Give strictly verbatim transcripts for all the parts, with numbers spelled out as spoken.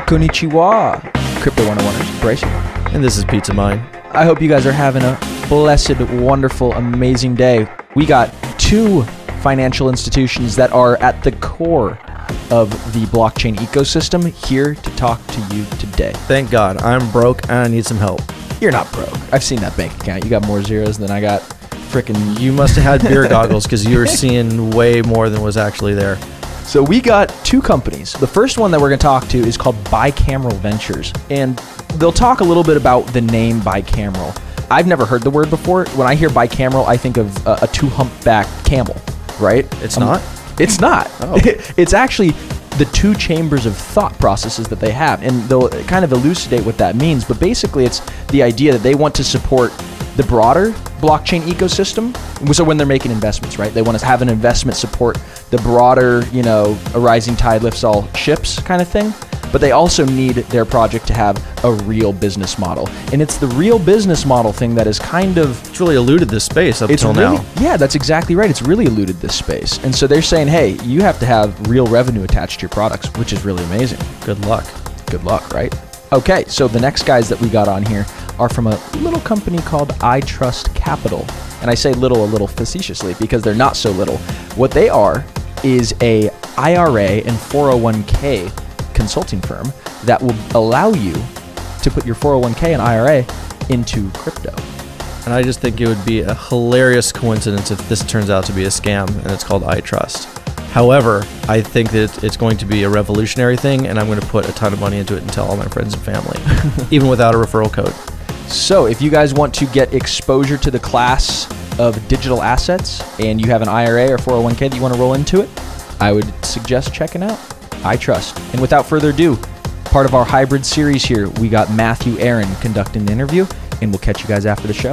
Konnichiwa, Crypto one oh one-ers, Bryce. And this is Pizza Mine. I hope you guys are having a blessed, wonderful, amazing day. We got two financial institutions that are at the core of the blockchain ecosystem here to talk to you today. Thank God. I'm broke and I need some help. You're not broke. I've seen that bank account. You got more zeros than I got. Frickin' You must have had beer goggles because you were seeing way more than was actually there. So we got two companies. The first one that we're going to talk to is called Bicameral Ventures. And they'll talk a little bit about the name bicameral. I've never heard the word before. When I hear bicameral, I think of a, a two-humpback camel, right? It's um, not? It's not. Oh. It's actually the two chambers of thought processes that they have. And they'll kind of elucidate what that means. But basically, it's the idea that they want to support the broader blockchain ecosystem. So when they're making investments, right, they want to have an investment support the broader, you know, a rising tide lifts all ships kind of thing. But they also need their project to have a real business model. And it's the real business model thing that is kind of... It's really eluded this space up it's until really, now. Yeah, that's exactly right. It's really eluded this space. And so they're saying, hey, you have to have real revenue attached to your products, which is really amazing. Good luck. Good luck, right? Okay, so the next guys that we got on here are from a little company called iTrust Capital. And I say little a little facetiously because they're not so little. What they are is a I R A and four oh one k consulting firm that will allow you to put your four oh one k and I R A into crypto. And I just think it would be a hilarious coincidence if this turns out to be a scam and it's called iTrust. However, I think that it's going to be a revolutionary thing and I'm going to put a ton of money into it and tell all my friends and family, even without a referral code. So if you guys want to get exposure to the class of digital assets and you have an I R A or four oh one k that you want to roll into it, I would suggest checking out iTrust. And without further ado, part of our hybrid series here, we got Matthew Aaron conducting the interview, and we'll catch you guys after the show.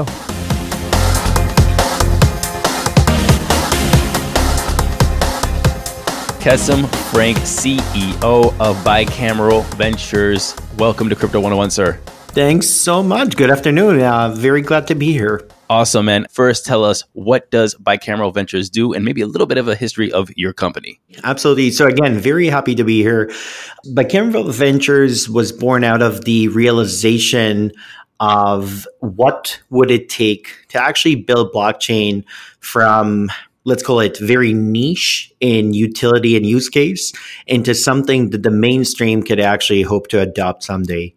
Kesem Frank, C E O of Bicameral Ventures. Welcome to Crypto one oh one, sir. Thanks so much. Good afternoon. Uh, very glad to be here. Awesome, man. First, tell us, what does Bicameral Ventures do, and maybe a little bit of a history of your company. Absolutely. So again, very happy to be here. Bicameral Ventures was born out of the realization of what would it take to actually build blockchain from, let's call it very niche in utility and use case, into something that the mainstream could actually hope to adopt someday.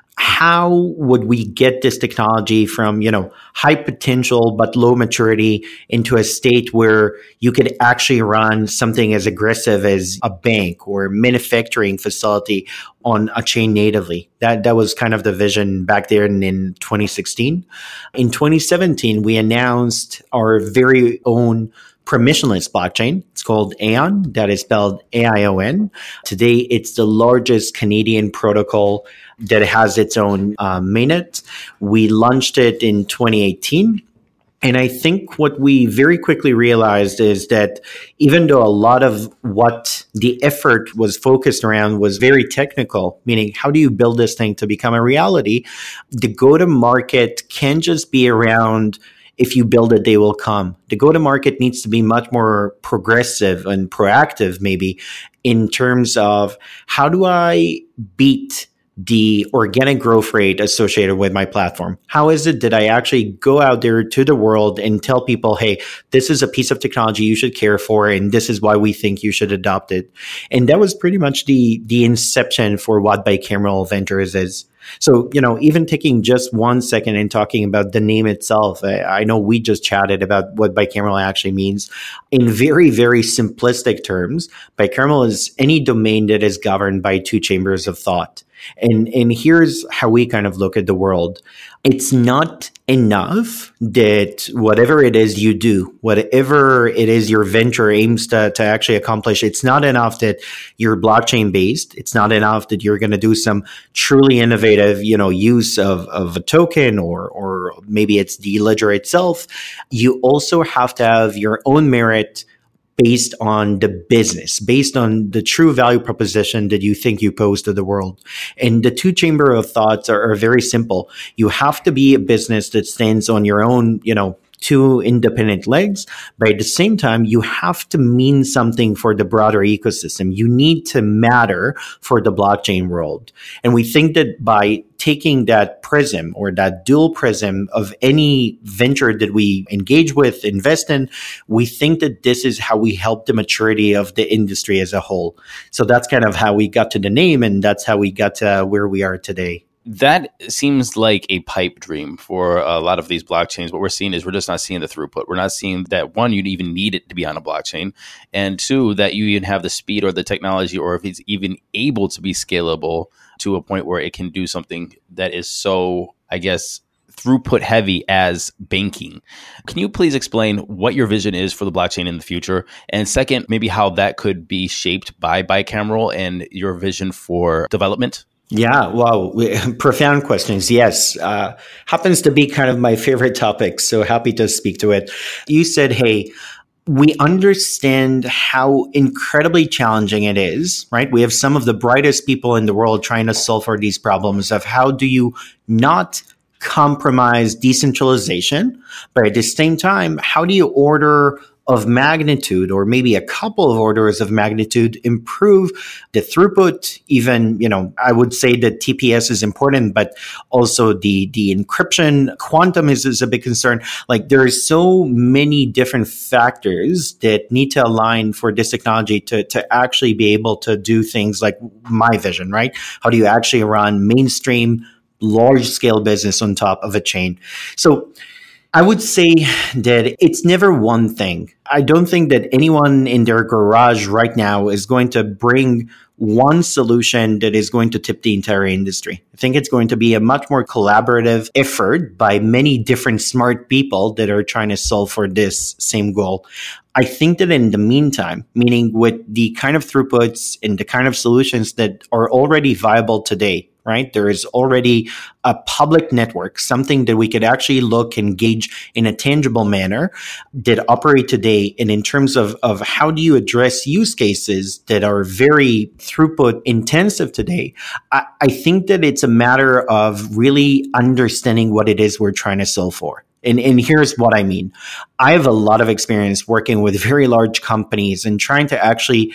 How would we get this technology from, you know, high potential but low maturity into a state where you could actually run something as aggressive as a bank or a manufacturing facility on a chain natively? That that was kind of the vision back there in, in twenty sixteen. In twenty seventeen, we announced our very own permissionless blockchain. It's called Aion. That is spelled A I O N. Today, it's the largest Canadian protocol that has its own uh, mainnet. We launched it in twenty eighteen. And I think what we very quickly realized is that even though a lot of what the effort was focused around was very technical, meaning how do you build this thing to become a reality, the go-to-market can just be around if you build it, they will come. The go-to-market needs to be much more progressive and proactive, maybe, in terms of how do I beat the organic growth rate associated with my platform? How is it that I actually go out there to the world and tell people, hey, this is a piece of technology you should care for, and this is why we think you should adopt it? And that was pretty much the the inception for what Bicameral Ventures is. So, you know, even taking just one second and talking about the name itself, I, I know we just chatted about what bicameral actually means. In very, very simplistic terms, bicameral is any domain that is governed by two chambers of thought. And, and here's how we kind of look at the world. It's not enough that whatever it is you do, whatever it is your venture aims to, to actually accomplish, it's not enough that you're blockchain based. It's not enough that you're going to do some truly innovative, you know, use of, of a token, or, or maybe it's the ledger itself. You also have to have your own merit based on the business, based on the true value proposition that you think you pose to the world. And the two chamber of thoughts are, are very simple. You have to be a business that stands on your own, you know, two independent legs, but at the same time, you have to mean something for the broader ecosystem. You need to matter for the blockchain world. And we think that by taking that prism or that dual prism of any venture that we engage with, invest in, we think that this is how we help the maturity of the industry as a whole. So that's kind of how we got to the name, and that's how we got to where we are today. That seems like a pipe dream for a lot of these blockchains. What we're seeing is we're just not seeing the throughput. We're not seeing that, one, you'd even need it to be on a blockchain, and two, that you even have the speed or the technology, or if it's even able to be scalable to a point where it can do something that is so, I guess, throughput heavy as banking. Can you please explain what your vision is for the blockchain in the future? And second, maybe how that could be shaped by Bicameral and your vision for development? Yeah, wow. Profound questions. Yes. Uh, happens to be kind of my favorite topic. So happy to speak to it. You said, hey, we understand how incredibly challenging it is, right? We have some of the brightest people in the world trying to solve for these problems of how do you not compromise decentralization, but at the same time, how do you order of magnitude, or maybe a couple of orders of magnitude, improve the throughput? Even, you know, I would say that T P S is important, but also the the encryption, quantum is, is a big concern. Like, there are so many different factors that need to align for this technology to, to actually be able to do things like my vision, right? How do you actually run mainstream, large scale business on top of a chain? So I would say that it's never one thing. I don't think that anyone in their garage right now is going to bring one solution that is going to tip the entire industry. I think it's going to be a much more collaborative effort by many different smart people that are trying to solve for this same goal. I think that in the meantime, meaning with the kind of throughputs and the kind of solutions that are already viable today, right? There is already a public network, something that we could actually look and gauge in a tangible manner that operate today. And in terms of, of how do you address use cases that are very throughput intensive today, I, I think that it's a matter of really understanding what it is we're trying to solve for. And, and here's what I mean. I have a lot of experience working with very large companies and trying to actually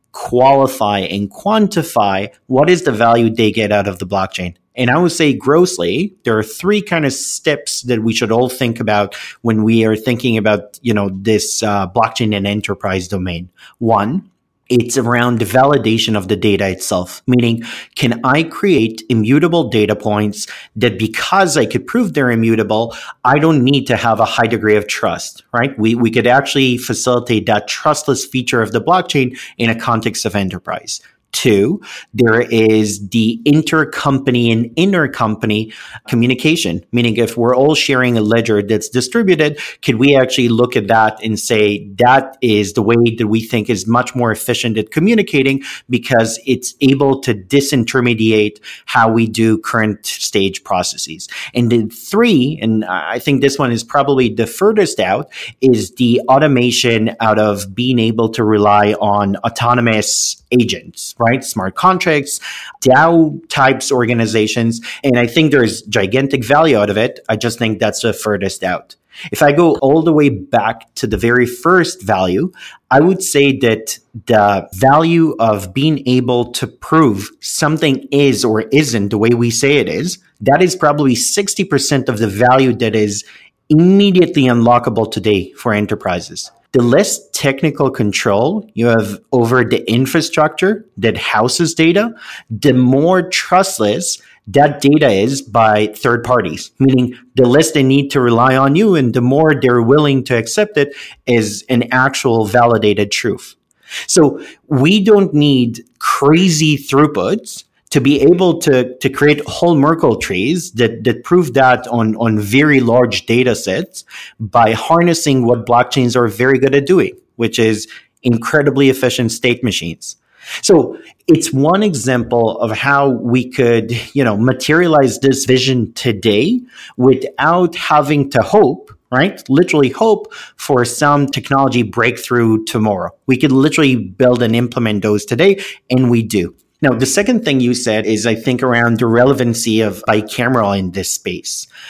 qualify and quantify what is the value they get out of the blockchain. And I would say grossly, there are three kind of steps that we should all think about when we are thinking about, you know, this uh, blockchain and enterprise domain. One, it's around the validation of the data itself, meaning, can I create immutable data points that because I could prove they're immutable, I don't need to have a high degree of trust, right? We, we could actually facilitate that trustless feature of the blockchain in a context of enterprise. Two, there is the intercompany and intercompany communication, meaning if we're all sharing a ledger that's distributed, could we actually look at that and say that is the way that we think is much more efficient at communicating because it's able to disintermediate how we do current stage processes. And then three, and I think this one is probably the furthest out, is the automation out of being able to rely on autonomous agents, right? Smart contracts, DAO types organizations. And I think there's gigantic value out of it. I just think that's the furthest out. If I go all the way back to the very first value, I would say that the value of being able to prove something is or isn't the way we say it is, that is probably sixty percent of the value that is immediately unlockable today for enterprises. The less technical control you have over the infrastructure that houses data, the more trustless that data is by third parties, meaning the less they need to rely on you and the more they're willing to accept it as an actual validated truth. So we don't need crazy throughputs to be able to, to create whole Merkle trees that, that prove that on, on very large data sets by harnessing what blockchains are very good at doing, which is incredibly efficient state machines. So it's one example of how we could, you know, materialize this vision today without having to hope, right? Literally hope for some technology breakthrough tomorrow. We could literally build and implement those today, and we do. Now, the second thing you said is, I think, around the relevancy of bicameral in this space.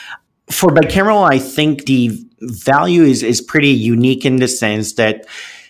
For bicameral, I think the value is, is pretty unique in the sense that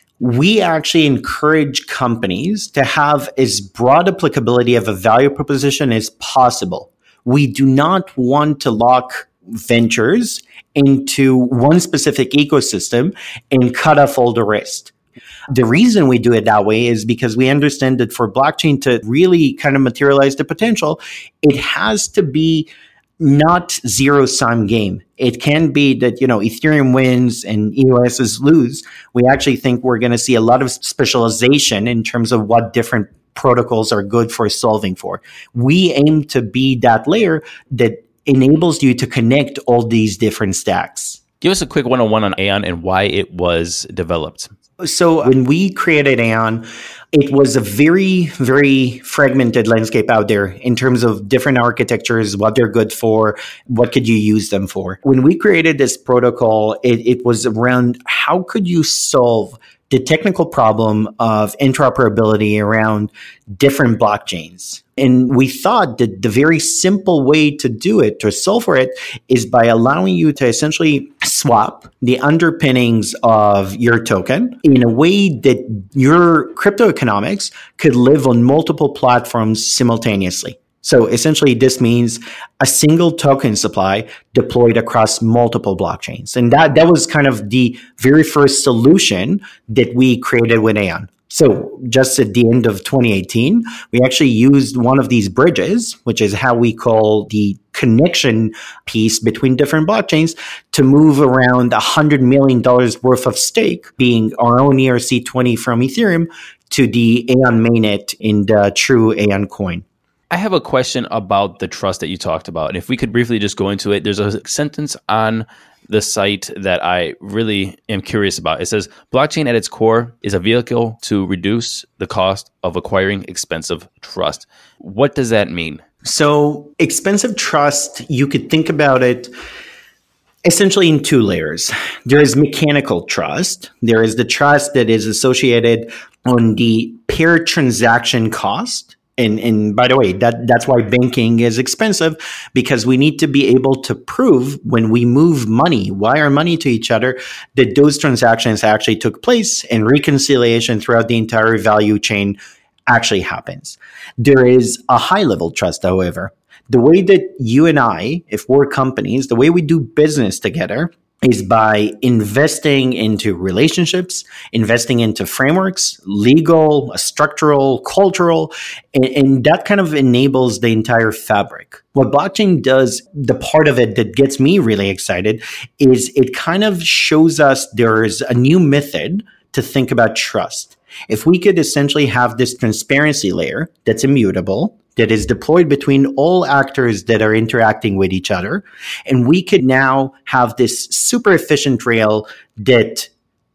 we actually encourage companies to have as broad applicability of a value proposition as possible. We do not want to lock ventures into one specific ecosystem and cut off all the rest. The reason we do it that way is because we understand that for blockchain to really kind of materialize the potential, it has to be not zero-sum game. It can be that, you know, Ethereum wins and E O Ss lose. We actually think we're going to see a lot of specialization in terms of what different protocols are good for solving for. We aim to be that layer that enables you to connect all these different stacks. Give us a quick one-on-one on Aion and why it was developed. So when we created Aion, it was a very, very fragmented landscape out there in terms of different architectures, what they're good for, what could you use them for. When we created this protocol, it, it was around how could you solve the technical problem of interoperability around different blockchains. And we thought that the very simple way to do it, to solve for it, is by allowing you to essentially swap the underpinnings of your token in a way that your crypto economics could live on multiple platforms simultaneously. So essentially, this means a single token supply deployed across multiple blockchains. And that, that was kind of the very first solution that we created with Aion. So just at the end of twenty eighteen, we actually used one of these bridges, which is how we call the connection piece between different blockchains, to move around one hundred million dollars worth of stake, being our own E R C twenty from Ethereum, to the Aion mainnet in the true Aion coin. I have a question about the trust that you talked about. And if we could briefly just go into it, there's a sentence on the site that I really am curious about. It says, blockchain at its core is a vehicle to reduce the cost of acquiring expensive trust. What does that mean? So expensive trust, you could think about it essentially in two layers. There is mechanical trust. There is the trust that is associated on the per transaction cost. And, and by the way, that, that's why banking is expensive, because we need to be able to prove when we move money, wire money to each other, that those transactions actually took place and reconciliation throughout the entire value chain actually happens. There is a high level trust, however. The way that you and I, if we're companies, the way we do business together is by investing into relationships, investing into frameworks, legal, structural, cultural, and, and that kind of enables the entire fabric. What blockchain does, the part of it that gets me really excited, is it kind of shows us there's a new method to think about trust. If we could essentially have this transparency layer that's immutable, that is deployed between all actors that are interacting with each other, and we could now have this super efficient rail that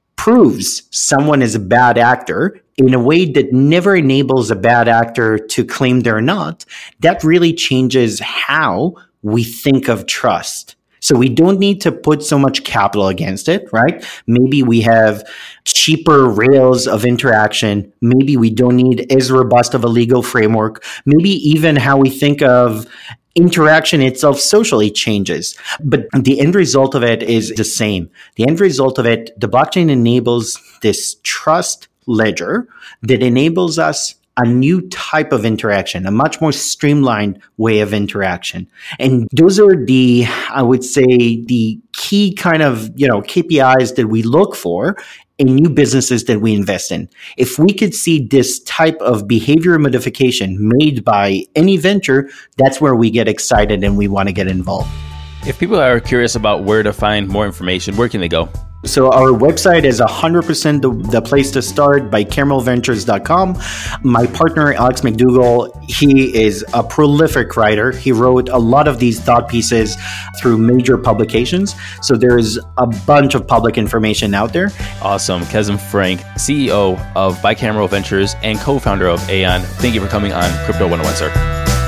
proves someone is a bad actor in a way that never enables a bad actor to claim they're not, that really changes how we think of trust. So we don't need to put so much capital against it, right? Maybe we have cheaper rails of interaction. Maybe we don't need as robust of a legal framework. Maybe even how we think of interaction itself socially changes. But the end result of it is the same. The end result of it, the blockchain enables this trust ledger that enables us a new type of interaction, a much more streamlined way of interaction. And those are the, I would say, the key kind of, you know, K P Is that we look for in new businesses that we invest in. If we could see this type of behavior modification made by any venture, that's where we get excited and we want to get involved. If people are curious about where to find more information, where can they go? So our website is one hundred percent the, the place to start, bicameral ventures dot com. My partner, Alex McDougall, he is a prolific writer. He wrote a lot of these thought pieces through major publications. So there's a bunch of public information out there. Awesome. Kezem Frank, C E O of Bicameral Ventures and co-founder of Aion. Thank you for coming on Crypto one oh one, sir.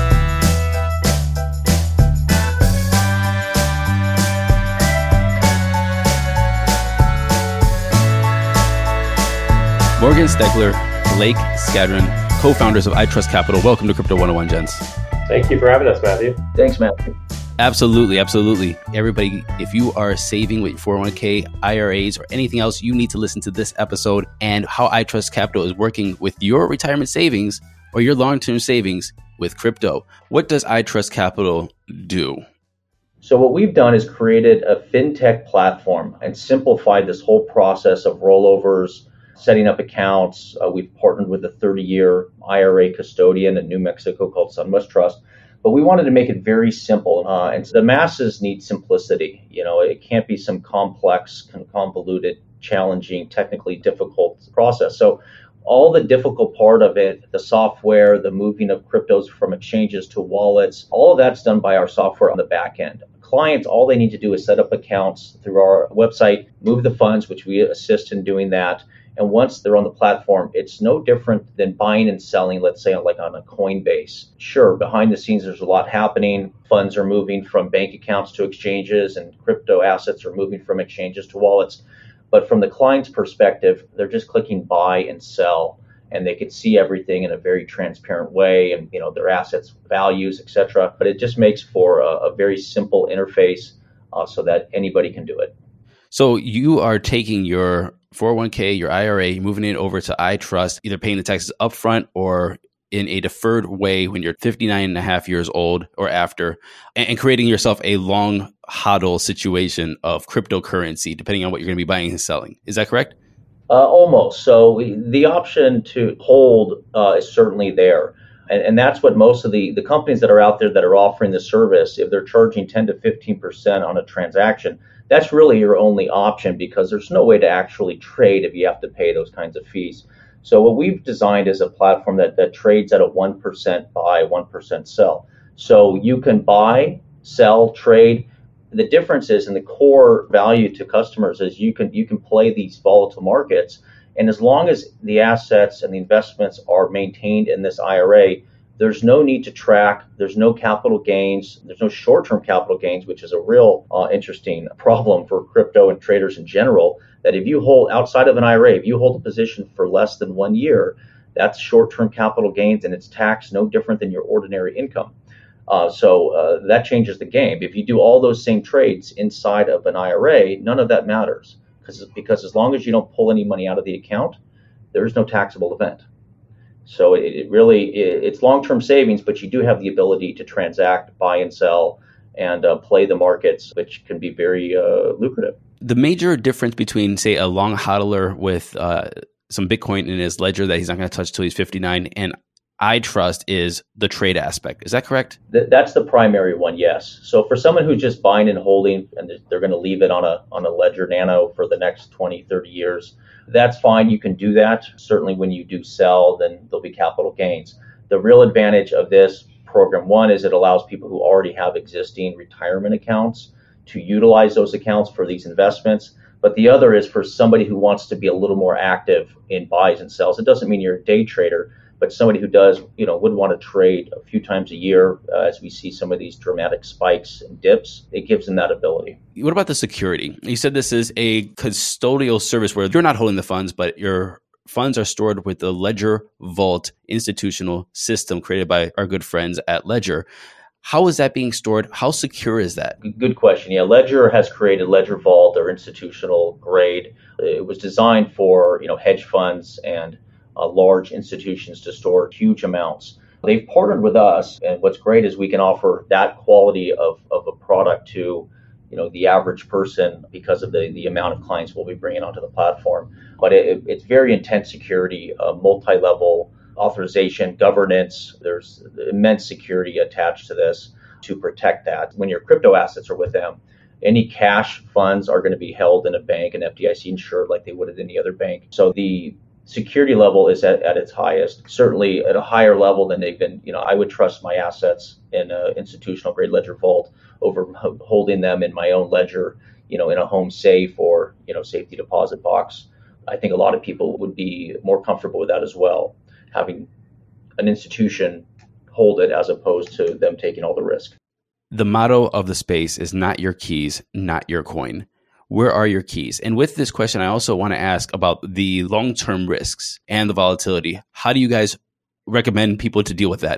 Morgan Stegler, Blake Skadron, co-founders of iTrust Capital. Welcome to Crypto one oh one, gents. Thank you for having us, Matthew. Thanks, Matthew. Absolutely, absolutely. Everybody, if you are saving with your four oh one k, I R As, or anything else, you need to listen to this episode and how iTrust Capital is working with your retirement savings or your long-term savings with crypto. What does iTrust Capital do? So what we've done is created a fintech platform and simplified this whole process of rollovers, setting up accounts. Uh, we've partnered with a thirty-year I R A custodian in New Mexico called SunWest Trust. But we wanted to make it very simple. Uh, and the masses need simplicity. You know, it can't be some complex, convoluted, challenging, technically difficult process. So all the difficult part of it, the software, the moving of cryptos from exchanges to wallets, all of that's done by our software on the back end. Clients, all they need to do is set up accounts through our website, move the funds, which we assist in doing that. And once they're on the platform, it's no different than buying and selling, let's say, like on a Coinbase. Sure, behind the scenes, there's a lot happening. Funds are moving from bank accounts to exchanges, and crypto assets are moving from exchanges to wallets. But from the client's perspective, they're just clicking buy and sell, and they can see everything in a very transparent way, and you know their assets, values, et cetera. But it just makes for a, a very simple interface uh, so that anybody can do it. So you are taking your four oh one k, your I R A, moving it over to iTrust, either paying the taxes upfront or in a deferred way when you're fifty-nine and a half years old or after, and, and creating yourself a long hodl situation of cryptocurrency, depending on what you're going to be buying and selling. Is that correct? Uh, almost. So we, the option to hold uh, is certainly there. And, and that's what most of the, the companies that are out there that are offering the service, if they're charging ten to fifteen percent on a transaction, that's really your only option because there's no way to actually trade if you have to pay those kinds of fees. So what we've designed is a platform that, that trades at a one percent buy, one percent sell. So you can buy, sell, trade. The difference is in the core value to customers is you can you can play these volatile markets. And as long as the assets and the investments are maintained in this I R A, there's no need to track. There's no capital gains. There's no short-term capital gains, which is a real uh, interesting problem for crypto and traders in general, that if you hold outside of an I R A, if you hold a position for less than one year, that's short-term capital gains and it's taxed no different than your ordinary income. Uh, so uh, that changes the game. If you do all those same trades inside of an I R A, none of that matters because because as long as you don't pull any money out of the account, there's no taxable event. So it, it really it, it's long-term savings, but you do have the ability to transact, buy and sell, and uh, play the markets, which can be very uh, lucrative. The major difference between, say, a long hodler with uh, some Bitcoin in his ledger that he's not going to touch till he's fifty-nine and iTrust is the trade aspect. Is that correct? Th- that's the primary one, yes. So for someone who's just buying and holding and they're going to leave it on a on a Ledger Nano for the next twenty, thirty years, that's fine. You can do that. Certainly when you do sell, then there'll be capital gains. The real advantage of this program, one, is it allows people who already have existing retirement accounts to utilize those accounts for these investments. But the other is for somebody who wants to be a little more active in buys and sells. It doesn't mean you're a day trader, but somebody who does, you know, would want to trade a few times a year uh, as we see some of these dramatic spikes and dips, it gives them that ability. What about the security? You said this is a custodial service where you're not holding the funds, but your funds are stored with the Ledger Vault institutional system created by our good friends at Ledger. How is that being stored? How secure is that? Good question. Yeah, Ledger has created Ledger Vault, their institutional grade. It was designed for, you know, hedge funds and Uh, large institutions to store huge amounts. They've partnered with us, and what's great is we can offer that quality of, of a product to, you know, the average person because of the, the amount of clients we'll be bringing onto the platform. But it, it's very intense security, uh, multi-level authorization, governance. There's immense security attached to this to protect that. When your crypto assets are with them, any cash funds are going to be held in a bank and F D I C insured like they would at any other bank. So the security level is at, at its highest, certainly at a higher level than they've been. You know, I would trust my assets in an institutional grade Ledger Vault over holding them in my own ledger, you know, in a home safe or, you know, safety deposit box. I think a lot of people would be more comfortable with that as well, having an institution hold it as opposed to them taking all the risk. The motto of the space is not your keys, not your coin. Where are your keys? And with this question, I also want to ask about the long-term risks and the volatility. How do you guys recommend people to deal with that?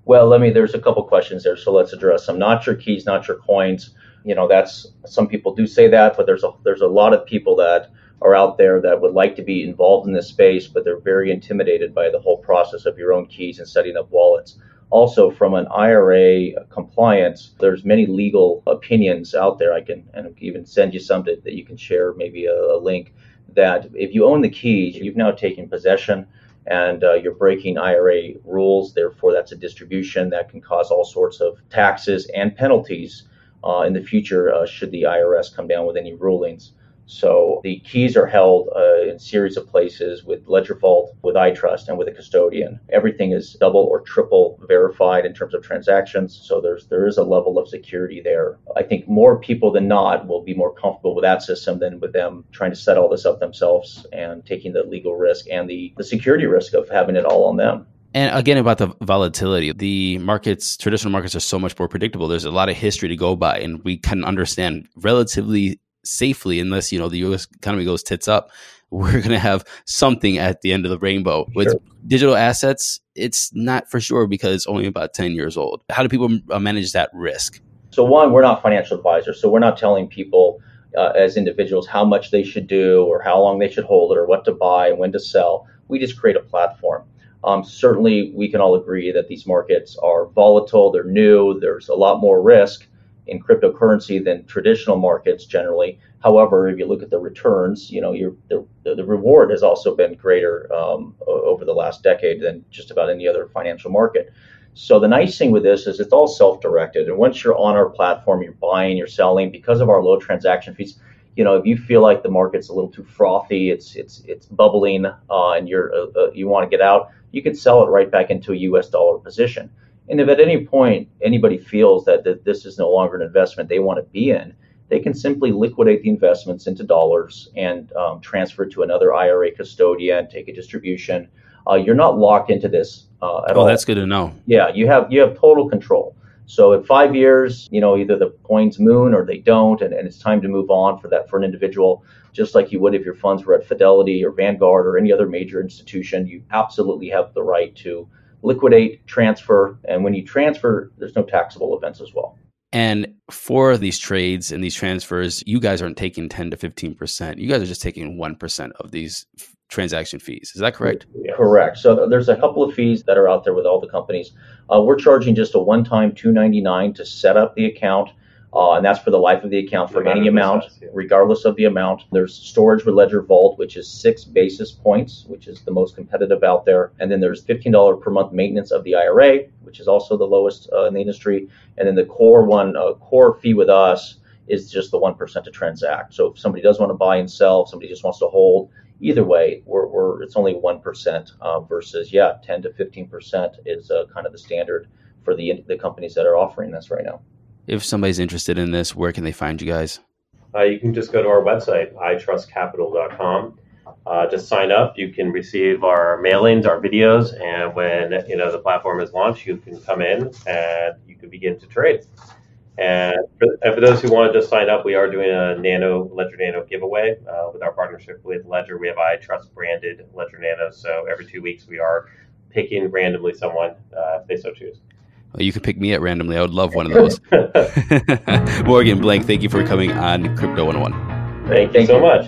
Well, let me, there's a couple questions there, so let's address them. Not your keys, not your coins. You know, that's, some people do say that, but there's a, there's a lot of people that are out there that would like to be involved in this space, but they're very intimidated by the whole process of your own keys and setting up wallets. Also, from an I R A compliance, there's many legal opinions out there. I can and even send you some that, that you can share, maybe a, a link, that if you own the keys, you've now taken possession and uh, you're breaking I R A rules. Therefore, that's a distribution that can cause all sorts of taxes and penalties uh, in the future uh, should the I R S come down with any rulings. So the keys are held uh, in a series of places with Ledger Vault, with iTrust, and with a custodian. Everything is double or triple verified in terms of transactions. So there's there is a level of security there. I think more people than not will be more comfortable with that system than with them trying to set all this up themselves and taking the legal risk and the, the security risk of having it all on them. And again, about the volatility, the markets, traditional markets are so much more predictable. There's a lot of history to go by, and we can understand relatively safely, unless, you know, the U S economy goes tits up, we're going to have something at the end of the rainbow. With Sure. digital assets, it's not for sure because it's only about ten years old. How do people manage that risk? So one, we're not financial advisors, so we're not telling people uh, as individuals how much they should do or how long they should hold it or what to buy and when to sell. We just create a platform. Um, certainly, we can all agree that these markets are volatile, they're new, there's a lot more risk in cryptocurrency than traditional markets generally. However, if you look at the returns, you know, you're, the, the reward has also been greater um, over the last decade than just about any other financial market. So the nice thing with this is it's all self-directed. And once you're on our platform, you're buying, you're selling, because of our low transaction fees. You know, if you feel like the market's a little too frothy, it's it's it's bubbling, uh, and you're uh, uh, you want to get out, you can sell it right back into a U S dollar position. And if at any point anybody feels that, that this is no longer an investment they want to be in, they can simply liquidate the investments into dollars and um, transfer to another I R A custodian, take a distribution. Uh, you're not locked into this uh, at Oh, all. that's good to know. Yeah, you have you have total control. So in five years, you know, either the coins moon or they don't, and, and it's time to move on for that for an individual, just like you would if your funds were at Fidelity or Vanguard or any other major institution. You absolutely have the right to liquidate, transfer, and when you transfer, there's no taxable events as well. And for these trades and these transfers, you guys aren't taking ten to fifteen percent. You guys are just taking one percent of these f- transaction fees. Is that correct? Yeah. Correct. So there's a couple of fees that are out there with all the companies. Uh, we're charging just a one-time two ninety-nine to set up the account, uh, and that's for the life of the account for any amount, yeah. regardless of the amount. There's storage with Ledger Vault, which is six basis points, which is the most competitive out there. And then there's fifteen dollars per month maintenance of the I R A, which is also the lowest uh, in the industry. And then the core one, uh, core fee with us is just the one percent to transact. So if somebody does want to buy and sell, if somebody just wants to hold, either way, we're, we're it's only one percent uh, versus, yeah, ten to fifteen percent is uh, kind of the standard for the the companies that are offering this right now. If somebody's interested in this, where can they find you guys? Uh, you can just go to our website, i trust capital dot com. Uh, just sign up. You can receive our mailings, our videos, and when you know the platform is launched, you can come in and you can begin to trade. And for, and for those who want to just sign up, we are doing a Nano Ledger Nano giveaway uh, with our partnership with Ledger. We have iTrust branded Ledger Nano, so every two weeks we are picking randomly someone uh, if they so choose. Well, you can pick me at randomly. I would love one of those. Morgan Blank, thank you for coming on Crypto one oh one. Thank you so much.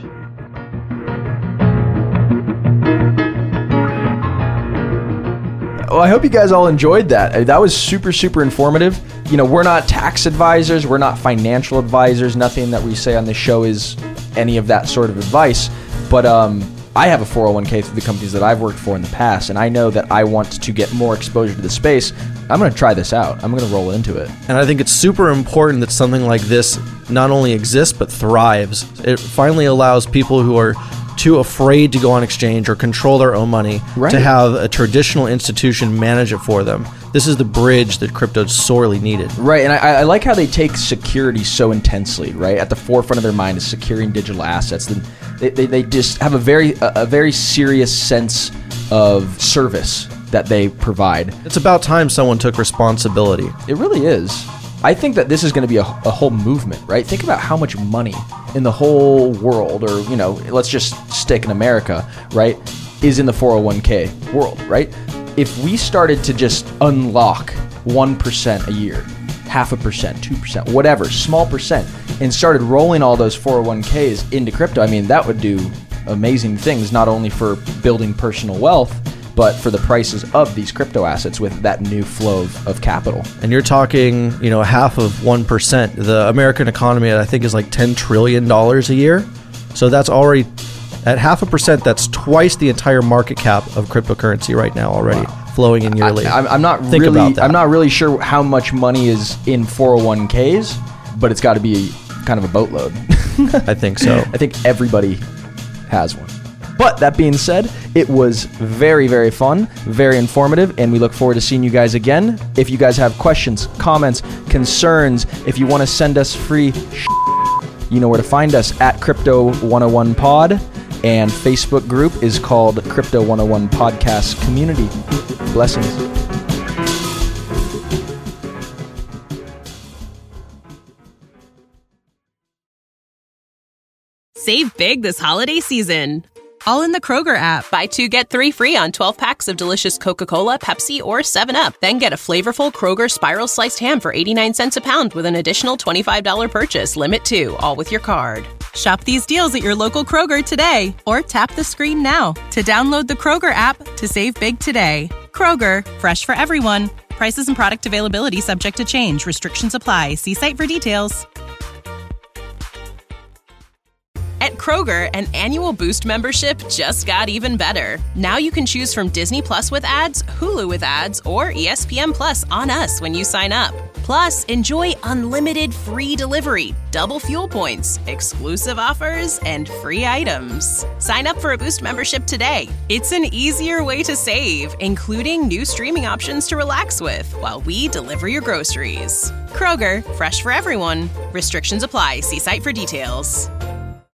Well, I hope you guys all enjoyed that. That was super, super informative. You know, we're not tax advisors. We're not financial advisors. Nothing that we say on this show is any of that sort of advice. But um, I have a four oh one k through the companies that I've worked for in the past, and I know that I want to get more exposure to the space. I'm going to try this out. I'm going to roll into it. And I think it's super important that something like this not only exists, but thrives. It finally allows people who are too afraid to go on exchange or control their own money Right. to have a traditional institution manage it for them. This is the bridge that crypto sorely needed. Right, and I, I like how they take security so intensely, right? At the forefront of their mind is securing digital assets. And they, they, they just have a very a, a very serious sense of service that they provide. It's about time someone took responsibility. It really is. I think that this is going to be a, a whole movement, right? Think about how much money in the whole world, or, you know, let's just stick in America, right, is in the four oh one k world, right? If we started to just unlock one percent a year, half a percent, two percent, whatever, small percent, and started rolling all those four oh one k's into crypto, I mean, that would do amazing things, not only for building personal wealth, but for the prices of these crypto assets with that new flow of, of capital. And you're talking, you know, half of one percent. The American economy, I think, is like ten trillion dollars a year. So that's already, at half a percent, that's twice the entire market cap of cryptocurrency right now already. Wow. Flowing in yearly. I, I'm, I'm not Think really. about that. I'm not really sure how much money is in four oh one k's, but it's got to be kind of a boatload. I think so. I think everybody has one. But that being said, it was very, very fun, very informative, and we look forward to seeing you guys again. If you guys have questions, comments, concerns, if you want to send us free sh- you know where to find us at Crypto one oh one Pod, and Facebook group is called Crypto one oh one Podcast Community. Blessings. Save big this holiday season, all in the Kroger app. Buy two, get three free on twelve packs of delicious Coca-Cola, Pepsi, or seven up. Then get a flavorful Kroger Spiral Sliced Ham for eighty-nine cents a pound with an additional twenty-five dollars purchase. Limit two, all with your card. Shop these deals at your local Kroger today, or tap the screen now to download the Kroger app to save big today. Kroger, fresh for everyone. Prices and product availability subject to change. Restrictions apply. See site for details. At Kroger, an annual Boost membership just got even better. Now you can choose from Disney Plus with ads, Hulu with ads, or E S P N Plus on us when you sign up. Plus, enjoy unlimited free delivery, double fuel points, exclusive offers, and free items. Sign up for a Boost membership today. It's an easier way to save, including new streaming options to relax with while we deliver your groceries. Kroger, fresh for everyone. Restrictions apply. See site for details.